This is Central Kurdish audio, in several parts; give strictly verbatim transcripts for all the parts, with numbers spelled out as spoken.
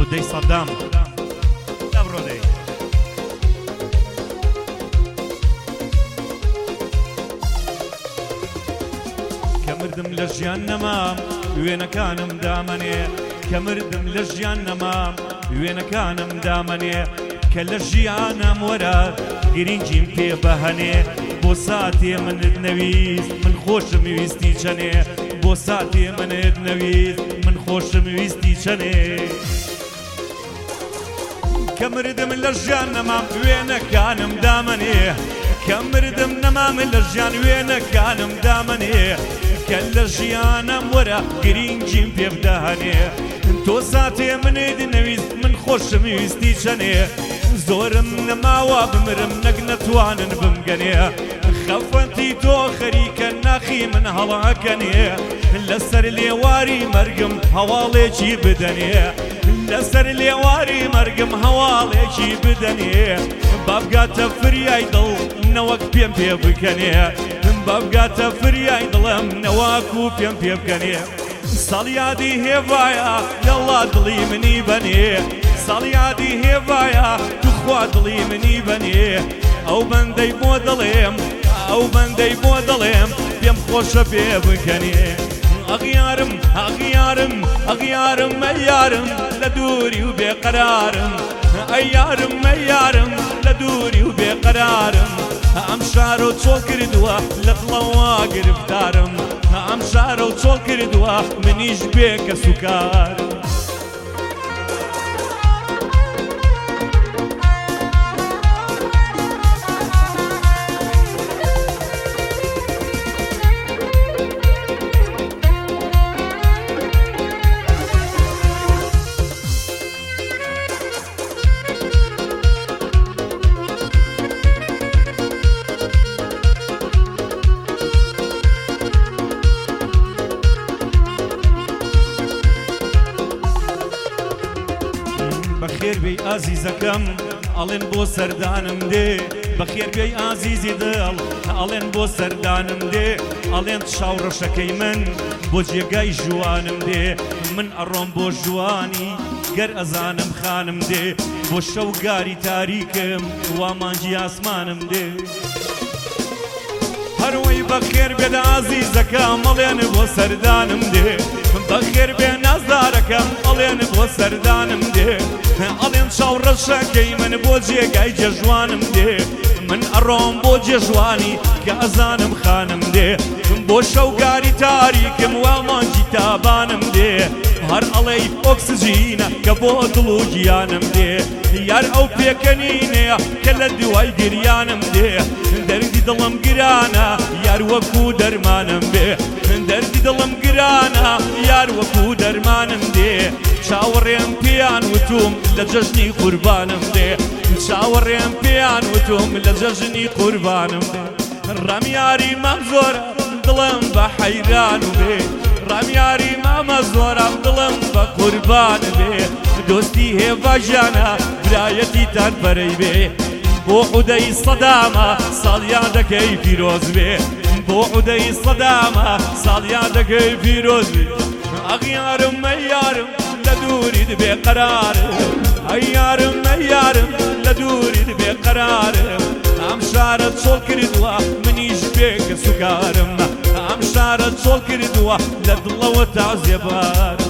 ڕودەی سەدام دام ڕۆدەی کە مردم لە ژیان نەمام وێنەکانم دامەنێ کە مردم لە ژیان نەمام وێنەکانم دامەنێ کە لە ژیانم وەرە گرنگیم پێ بەهەنێ بۆ ساتێ منت نەویست من خۆشم ویستی چەنێ بۆ ساتێ منت نەویست من خۆشم ویستی چەنێ کە مردم لە ژیان نەمام وێنەکانم دامەنێ کە مردم نەمام لە ژیان وێنەکانم دامەنێ کە لە ژیانم وەرە گرنگیم پێ بدەهەنێ تۆ ساتێ منت نەویست من خۆشم ویستی چەنێ زۆرم نەماوە بمرم نەک نەتوانن بمگەنێ خەفەتی تۆ خەریکە ناخی من هەڵاکەنێ لەسەر لێواری مەرگم هەواڵێکی بدەنێ لەسەر لێواری مەرگم هەواڵێکی بدەنێ بابگاتە فریای دڵ نەوەک پێم پێ بکەنێ بابگاتە فریای دڵم نەواک و پێم پێ بکەنێ ساڵیادی هێوایە لەڵا دڵی منی بەنێ ساڵیادی هێوایە توخوا دڵی منی بەنێ ئەو بەندەی بۆ دڵێم ئەو بەندەی بۆ دڵێم پێم خۆشە پێ بکەنێ ئەغیارم ئەغیارم ئەغیارم ئەیارم لە دووری و بێقەرارم ئەیارم ئەیارم لە دووری و بێقەرارم ئەم شارە چۆڵ کردووە لە دڵەوە گرفتارم ئەم شارە چۆڵ کردووە منیش بێ کە سوکارم بەخێر بێی ئازیزەکەم ئەڵێن بۆ سەردانم دێ بەخێر بێی ئازیزی دڵ ئەڵێن بۆ سەردانم دێ ئەڵێن چاوڕەشەکەی من بۆ جێگای ژوانم دێ من ئەڕۆم بۆ ژوانی گەر ئەزانم خانم دێ بۆ شەوگاری تاریکم وا مانجی ئاسمانم دێ هەروەی بەخێر بێدە ئازیزەکەم ئەڵێن بۆ سەردانم دێ بەخێر بێ نازدارەکەم ئەڵێن بۆ سەردانم دێ ئەڵێن چاوڕەشەکەی من بۆ جێگای جێژوانم دێ من ئەڕۆم بۆ جێژوانی کە ئەزانم خانم دێ بۆ شەوگاری تاریکم وا مانجی تابانم دێ هەر ئەڵێی ئۆکسجینە کە بۆ دڵ و گیانم دێ یار ئەو پێکەنینەیە کە لە دوای گریانم دێ دەردی دڵم گرانە یار وەکو دەرمانم بێ دەردی دڵم گرانە یار وەکو دەرمانم دێ چاوەڕێم پێیان وتوم لە جەژنی قوربانم دێ چاوەڕێم پێیان وتوم لە جەژنی قوربانم دێ ڕامیاری مام زۆرە دڵم بە حەیران و بێ ڕامیاری مامە زۆرە دڵم بە قوربان بێ دۆستی هێواژانە برایەتیتان بەرەی بێ بۆ عودەی سەدامە ساڵیان دەکەی پیرۆز بێ بۆ عودەی سەدامە ساڵیان دەکەی پیرۆز بێ ئەغیارم ئەیارم لە دووریت بێقەرارم ئەیارم ئەیارم لە دووریت بێقەرارم ئەم شارە چۆڵ کردووە منیش بێ کە سوکارم ئەم شارە چۆڵ کردووە لە دڵەوە تازیێبارم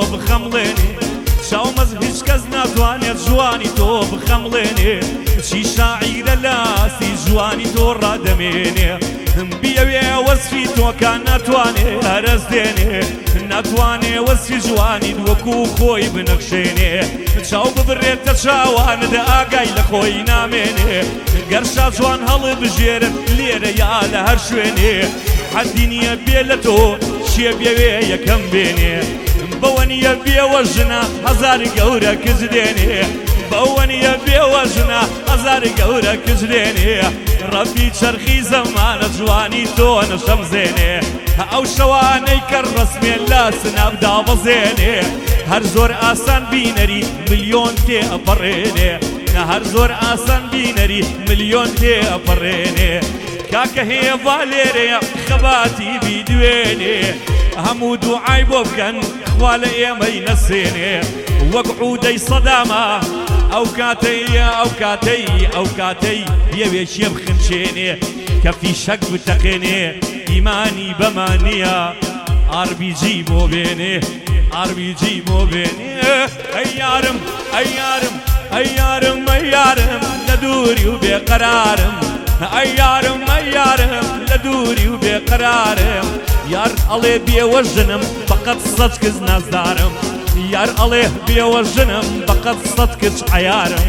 بخەمڵێنێ چاومەز هیچ کەس ناتوانێت جوانی تۆ بخەمڵێنێ چی شاعیرە لاسی جوانی تۆ ڕادەمێنێ بیەوێ وەسفی تۆکە ناتوانێ هەرەز دێنێ ناتوانێ وەسفی جوانیت وەکو خۆی بنەخشێنێ چاو ببڕێتە چاوانت ئاگای لە خۆی نامێنێ گەرشا جوان هەڵی بژێرن لێرە یا لە هەر شوێنێ حەدی نییە بێ لە تۆ شێ بێوێ یەکەم بێنێ بەوە نییە بێوە ژنە هەزاری گەورە کز دێنێ بەوە نییە بێوە ژنە هەزاری گەورە کز دێنێ ڕەبی چەرخی زەمانە جوانی تۆ نەشەمزێنێ ئەو شەوانەی کە ڕەسمێن لە سنابدا بەزێنێ هەر زۆر ئاسان بینەری ملیۆن تێ ئەپەڕێنێ هەر زۆر ئاسان بینەری ملیۆن تێ ئەپەڕێنێ کاکە هێوا لێرەیە خەباتی بیدوێنێ هەموو دوعای بۆ بکەن خوا لە ئێمەی نەسێنێ وەک عودەی سەدامە ئەو کاتەیە ئەو کاتەی ئەو کاتەی بێوێ شێ بخنچێنێ کە فیشەک بتەقێنێ ئیمانی بەمانیە ئار بی جی بۆ بێنێ ئار بی جی بۆ بێنێ ئەی یارم ئەی یارم ئەی یارم ئەی یارم لە دووری و بێقەرارم ئەی یارم ئەی یارم لە دووری و بێقەرارم یار ئەڵێ بێوە ژنم فەقەت سەد کەس نازدارم یار ئەڵێ بێوە ژنم فەقەت سەد کەس عەیارم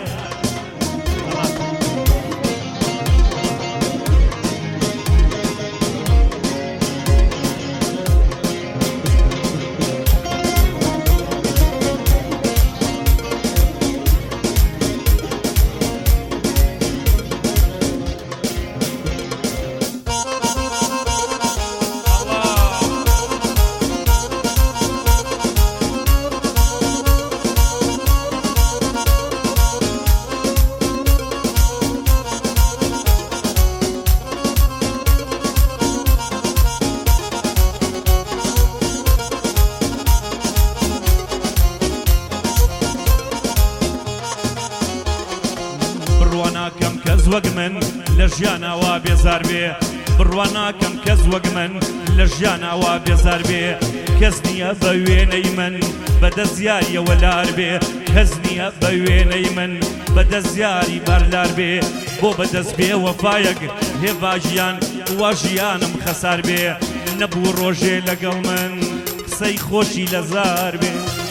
بڕواناکەم کەس وەک من لە ژیانەوە بێزار بێ بڕواناکەم کەس وەک من لە ژیانەوە بێزار بێ کەس نییە بە وێنەی من بەدەستیاریەوە لار بێ کەس نییە بە وێنەی من بەدەستیاری بەرلار بێ بۆ بەدەست بێ وەفایەک هێوا ژیان وا ژیانم خەسار بێ نەبوو ڕۆژێ لەگەڵ من قسەی خۆشی لەزار بێ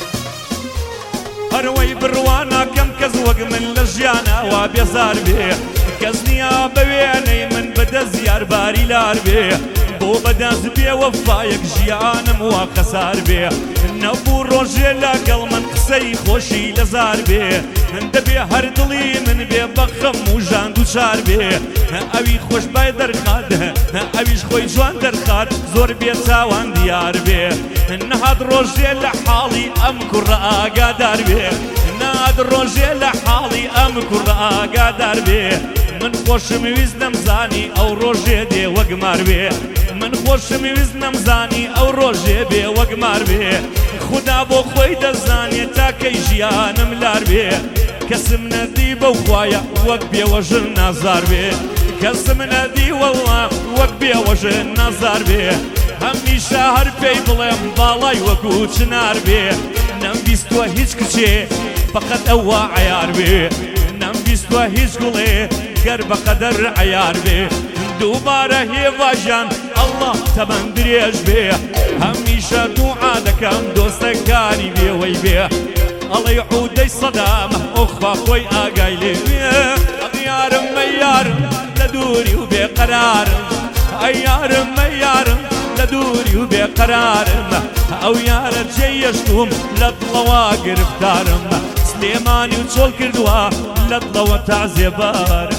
هەروەی بڕواناکەم کەس وەک من لە ژیانەوە بێزار بێ کەس نییە بە وێنەی من بەدەست یارباری لار بێ بۆ بەدەست بێ وەفایەک ژیانم وا خەسار بێ نەبوو ڕۆژێ لەگەڵ من قسەی خۆشی لەزار بێ دەبێ هەر دڵی من بێ بەخەم و ژان دووچار بێ ئەوی خۆش بای دەرخات ئەویش خۆی جوان دەرخات زۆر بێ چاوان دیار بێ نەهات ڕۆژێ لە حاڵی ئەم کوڕە ئاگادار بێ نەهات ڕۆژێ لە حاڵی ئەم کوڕە ئاگادار بێ من خۆشم ویست نەمزانی ئەو ڕۆژێ دێ وەک مار بێ من خۆشم ویست نەمزانی ئەو ڕۆژێ بێ وەک مار بێ خدا بۆ خۆی دەزانێت تاکەی ژیانم لار بێ کەسم نەدی بەو خوایە وەک بێوە ژن نازار بێ کەسم نەدی وەڵا وەک بێوە ژن نازار بێ هەمیشە هەر پێی بڵێم باڵای وەکو چنار بێ نەمبیستوە هیچ کچێ فەقەت ئەوە عەیار بێ نەمبیستوە هیچ گوڵێ گەر بەقەدەر عەیار بێ دووبارە هێواژیان ئەڵڵا تەمەن درێژ بێ هەمیشە دوعا دەکەم دۆستەکانی بێوەی بێ ئەڵێ عودەی سەدامە ئۆخوا خۆی ئاگای لێ بێ یارم ئەی یارم لە دووری و بێقەرارم ئەی یارم ئەی یارم لە دووری و بێقەرارم ئەو یارە جێیەشتوم لە دڵەوە گرفتارم سلێمانی و چۆڵ کردووە لە دڵەوە تەعزیێبارم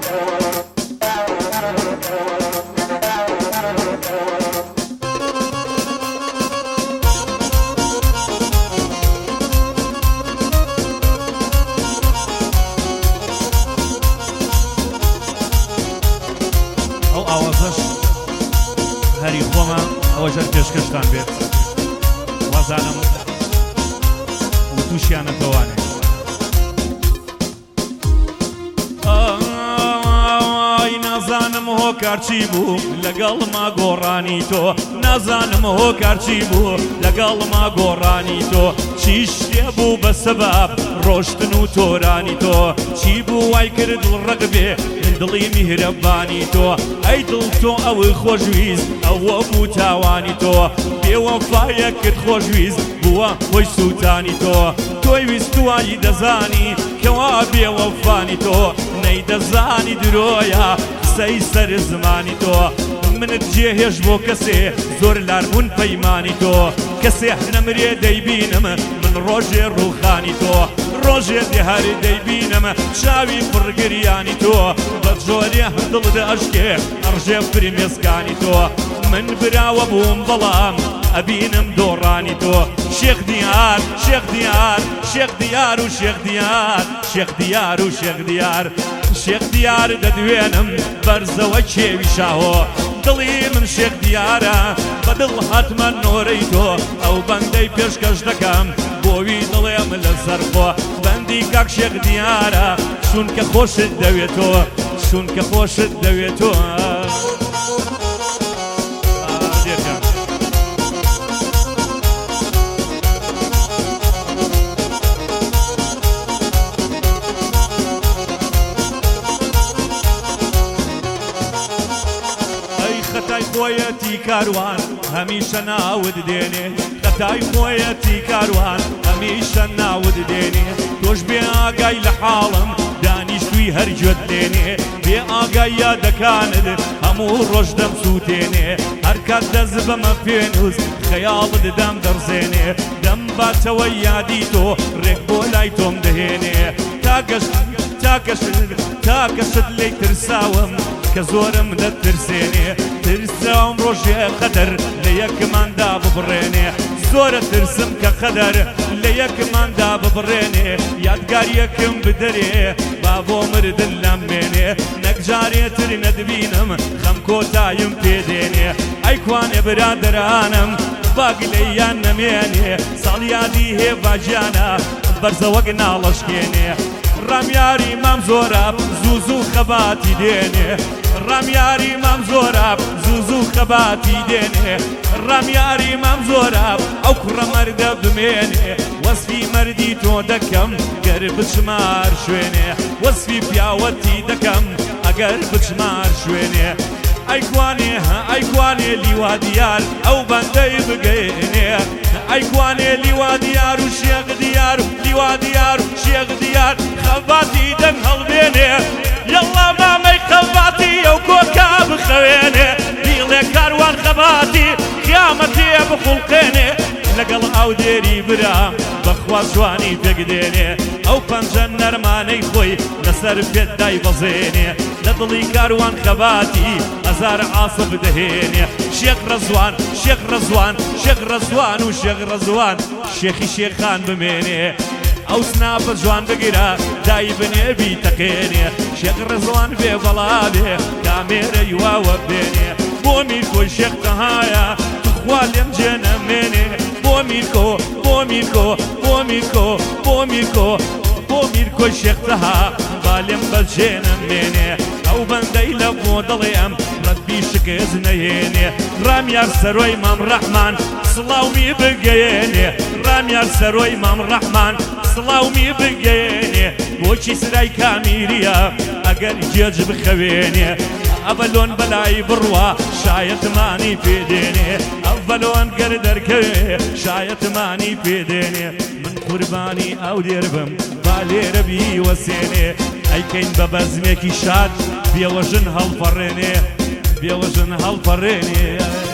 ئەو ئاوازەش هەری خۆمە ئەوە ژەر پێشکەشتان بێت وازانم و تووشیانەتەوانێ ئای نازانم هۆکارچی بوو لەگەڵ ما گۆڕانی تۆ نازانم هۆکارچی بوو لەگەڵ ما گۆڕانی تۆ چیش لێ بوو بە سەباب ڕۆشتن و تۆرانی تۆ چی بوو وای کرد ڕق بێ دڵی میهرەبانی تۆ ئەی دڵ تۆ ئەوەی خۆشویست ئەوە بوو تاوانی تۆ بێوەفایە کرد خۆشویست بووە خۆی سووتانی تۆ تۆی ویستوایی دەزانی کەوا بێوەفانی تۆ نەیدەزانی درۆیە قسەی سەر زمانی تۆ منت جێهێش بۆ کەسێ زۆر لاربوون پەیمانی تۆ کەسێ نەمرێ دەیبینم من ڕۆژێ ڕووخانی تۆ ڕۆژێ دێهار دەیبینم چاوی پڕگریانی تۆ بە جۆرێ دڵدا ئەشکێ ئەڕژێ فرمێسکانی تۆ من براوە بووم بەڵام ئەبینم دۆڕانی تۆ شێخ دیار شێخ دیار شێخ دیار و شێخ دیار شێخ دیار و شێخ دیار شێخ دیار دەدوێنم بەرزەوە کێوی شاهۆ دڵی من شێخ دیارە بە دڵ هاتمە نۆرەی تۆ ئەو بەندەی پێشکەش دەکەم بۆوی دڵێم لە سەرخۆ بەندی کاک شێخ دیارە چونکە خۆشت دەوێتەوە چونکە خۆشت دەوێتەوە خەتای خۆیەتی کاروان هەمیشە ناود دێنێ خەتای خۆیەتی کاروان هەمیشە ناود دێنێ تۆش بێ ئاگای لە حاڵم دانیشتوی هەرگوێت لێنێ بێ ئاگای یادەکانت هەموو ڕۆژ دەمسووتێنێ هەر کات دەست بەمە پێنووس خەیاڵت دەم دەڕزێنێ دەم باتەوە یادی تۆ ڕێک بۆ لای تۆم دەهێنێ تاگەشت تاکەشت تاکەشت لێی ترساوم کە زۆرم دەترسێنێ ترساوم ڕۆژێ قەدەر لە یەکماندا ببڕێنێ زۆرە ترسم کە قەدەر لە یەکماندا ببڕێنێ یادگاریەکم بدەرێ با بۆ مردن لەمێنێ نەک جارێتر نەدبینم خەم کۆتایم پێدێنێ ئەی کوانێ برادەرانم باگلەیان نەمێنێ ساڵ یادی هێواجیانە بەرزەوەک ناڵەشکێنێ ڕامیاری مام زۆراب زوو زوو خەباتی دێنێ ڕامیاری مام زۆراب زوو زوو خەباتی دێنێ ڕامیاری مام زۆراب ئەو کوڕە مەردە بمێنێ وەسفی مەردی تۆ دەکەم گەر بچمار شوێنێ وەسفی پیاوەتی دەکەم ئەگەر بچمار شوێنێ ئەیکوانێ ئەیکوانێ لیوا دیار ئەو بەندەی بگەێنێ ئەیکوانێ لیوا دیار و شێخ دیار و لیوا دیار و شێخ دیار خەباتی دەنگ هەڵبێنێ یەڵا مامەی خەباتی ئەو کۆکا بخەوێنێ دیڵێ کاروان خەباتی قیامەتێ بخوڵقێنێ لەگەڵ ئاو دێری برا بەخوا جوانی پێگدێنێ ئەو پەنجە نەرمانەی خۆی لەسەر پێت دای بەزێنێ لە دڵی کاروان خەباتی ئەزار عاسب دەهێنێ شێخ ڕەزوان شێخ ڕەزوان شێخ ڕەزوان و شێخ ڕەزوان شێخی شێخان بمێنێ ئەو سناپە جوان بگیرە دای بنێ بیتەقێنێ شێخ ڕەزوان بێ بەڵا بێ کامێرە یواوە بێنێ بۆ میرکۆی شێخ تەهایە تخوا لێم جێ نەمێنێ بۆ میرکۆ بۆ میرکۆ بۆ میرکۆ بۆ میرکۆ بۆ میرکۆی شێخ تەها با لێم بەجێ نەمێنێ ئەو بەندەی لە بۆ دڵێم ڕەتبی شکست نەهێنێ ڕامیار سەرۆی مام ڕەحمان سڵاومی بگەێنێ ڕامیار سەرۆی مام ڕەحمان سڵاومی بگەێنێ بۆچی سرای کامیریە ئەگەر جێج بخەوێنێ ئەڤەلۆن بەلای بڕوا شایەتمانی پێدێنێ ئەڤەلۆن گەر دەرکەوێ شایەتمانی پێدێنێ من قوربانی ئەو دێربم با لێرە بیوەسێنێ ئەیکەین بە بەزمێکی شاد بێوەژن هەڵپەڕێنێ بێوەژن هەڵپەڕێنێ